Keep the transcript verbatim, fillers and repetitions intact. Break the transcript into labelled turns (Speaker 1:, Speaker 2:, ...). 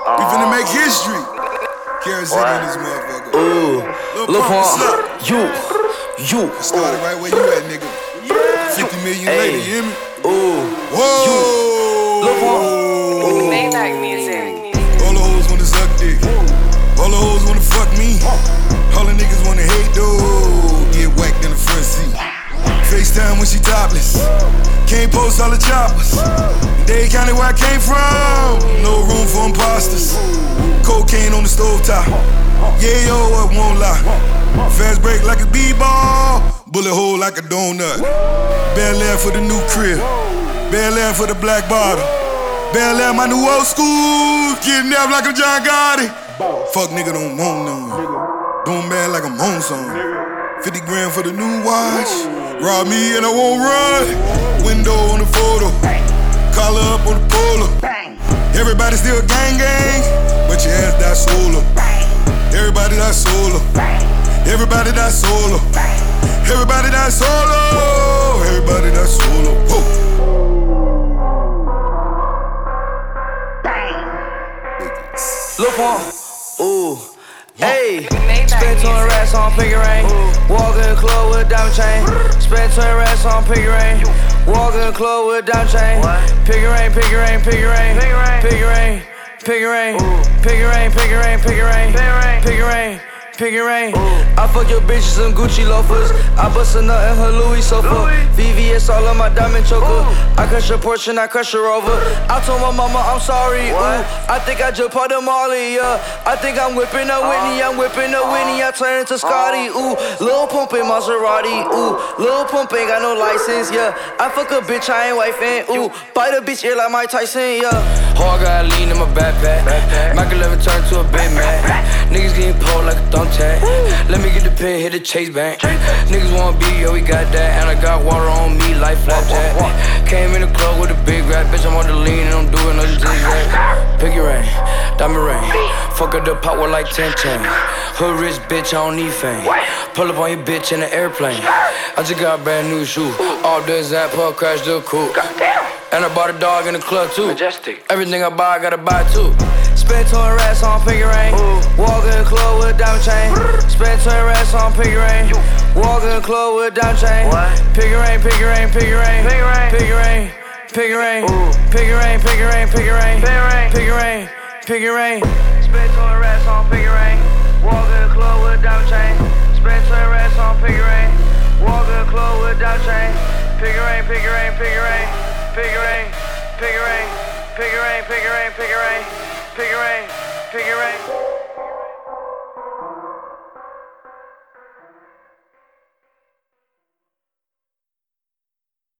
Speaker 1: We finna make history. Kerosene in this motherfucker.
Speaker 2: Ooh, look for you, you.
Speaker 1: Started right where you at, nigga. fifty million
Speaker 2: Ay.
Speaker 1: later, you hear me?
Speaker 2: Ooh,
Speaker 1: Whoa!
Speaker 2: you. Look for
Speaker 3: Maybach music.
Speaker 1: All the hoes wanna suck dick. All the hoes wanna fuck me. All the niggas wanna hate, though. Get whacked in the front seat. FaceTime when she topless. Can't post all the choppers. Dade County where I came from. No room for imposters. Cocaine on the stovetop. Yeah, yo, I won't lie. Fast break like a b-ball. Bullet hole like a donut. Bel Air for the new crib. Bel Air for the black bottle. Bel Air my new old school. Kidnapped like I'm John Gotti. Fuck nigga don't want none. Doing bad like I'm on some. fifty grand for the new watch. Rob me and I won't run. Window on the photo. Collar up on the polo. Everybody still gang gang, but your ass die solo. Everybody die solo. Everybody die solo. Everybody die solo. Everybody die solo. Whoa.
Speaker 2: look for ooh. Hey, spend twenty racks on Pinky Ring. Walk in the club with a diamond chain. Spend twenty racks on Pinky Ring. Walk in the club with a diamond chain. Pinky Ring, Pinky Ring, Pinky Ring, Pinky Ring, Pinky Ring, Pinky Ring, Pinky Ring, Pinky Ring, Pinky Ring, Pinky Ring. I fuck your bitch some Gucci loafers. I bust a nut in her Louis sofa. V V S all on my diamond choker. I crush your Porsche, I crush her over. I told my mama I'm sorry. Ooh, I think I just part of Molly. Yeah, I think I'm whipping a Whitney. I'm whipping a Whitney. I turn into Scotty. Ooh, Lil Pump in Maserati. Ooh, Lil Pump ain't got no license. Yeah, I fuck a bitch, I ain't wifing. Ooh, bite a bitch ear like Mike Tyson. Yeah, hard got lean in my backpack. Michael eleven turn to a big man. Niggas getting pulled like a thumbtack. Let me get the pin, hit the chase bank. Niggas wanna be, yo, we got that. And I got water on me like flapjack. Came in the club with a big rap. Bitch, I'm on the lean and I'm doing no zigzag. Pinky ring, diamond ring. Fuck up the pot with like ten chain. Hood rich bitch, I don't need fame. Pull up on your bitch in the airplane. I just got a brand new shoe. All this that pull crash the coupe. And I bought a dog in the club too. Majestic. Everything I buy, I gotta buy too. Spend twenty racks on Pinky Ring. Walk in the club with a diamond chain. Spend twenty racks on Pinky Ring. Walk in the club with a diamond chain. Pinky Ring, Pinky Ring, Pinky Ring, Pinky Ring, Pinky Ring, Pinky Ring, Pinky Ring, Pinky Ring, Pinky Ring, Pinky Ring. Spend twenty racks on Pinky Ring. Walk in the club with a diamond chain. Spend twenty racks on Pinky Ring. Walk in the club with a diamond chain. Pinky Ring, Pinky Ring, Pinky Ring, Pinky Ring, Pinky Ring, Pinky Ring, Pinky Ring, Pinky Ring.